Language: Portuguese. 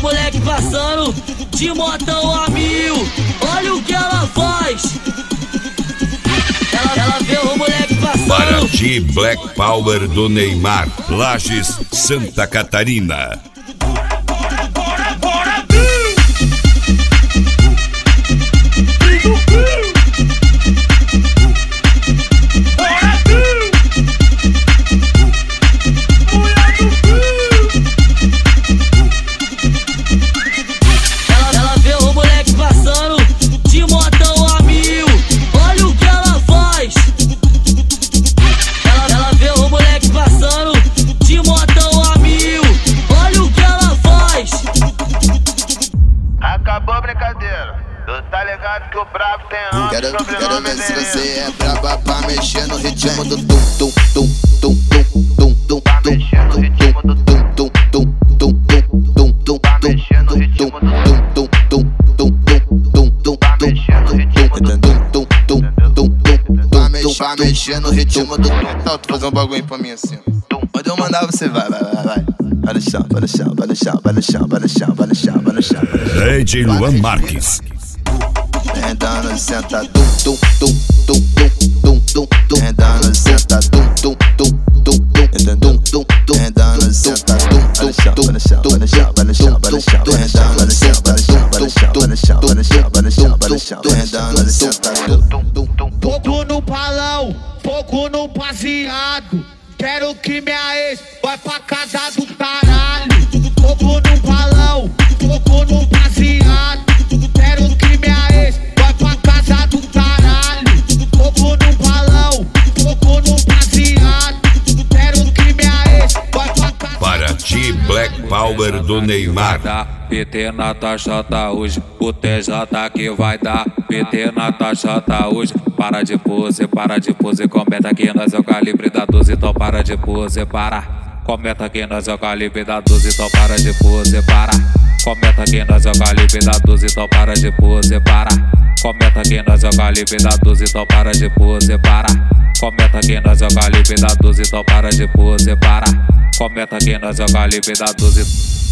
moleque passando de motão a 1000. Olha o que ela faz. Ela vê o moleque passando. Paraty Black Power do Neymar, Lages, Santa Catarina. Ela vê o moleque passando de motão a 1000. Olha o que ela faz. Ela vê o moleque passando de motão a 1000. Olha o que ela faz. Acabou a brincadeira. Tu tá ligado que o brabo tem nome. Quero ver se você é braba pra mexer no ritmo do tum tum tum tum tum tum tum. Tá mexendo no ritmo do tum tum tum tum tum tum. Tá mexendo no ritmo do tum tum tum tum tum. Tá mexendo no ritmo do tum tum tum tum. Pra mexer no ritmo do tum. Não, tu fazer um bagulho pra mim assim. Quando eu mandar você vai. Vai no chão, vai no chão, vai no chão, vai no chão, vai no chão, vai no chão, vai no chão. DJ Luan Marques. Rendando, senta, tum tum tum tum tum tum tum. Rendando, senta, tum tum tum tum tum tum tum. Rendando, senta, tum tum tum. Vai no chão, vai no chão, vai no chão, vai no chão. Rendando, senta, vai no chão, vai no chão, vai no chão, vai no chão, vai no chão, vai no chão. Rendando, senta, tum tum. Pouco no balão, pouco no baseado. Quero que minha ex vai pra casa do caralho. Pouco no balão, pouco no baseado. Quero que minha ex vai pra casa do caralho. Pouco no balão, pouco no baseado. Quero que minha ex vai pra casa. Paraty Black Power do Neymar. PT na taxota hoje, o TJ que vai dar. PT na taxota hoje, para de pose, comenta que nós é o calibre da 12, então para de pose, para. Comenta que nós é o calibre da 12, então para de pose, para. Comenta que nós é o calibre da 12, então para de pose, para. Comenta que nós é o calibre da 12, então para de pose, para. Comenta que nós é o calibre da 12, então para de pose, para. Comenta que nós é o calibre da 12.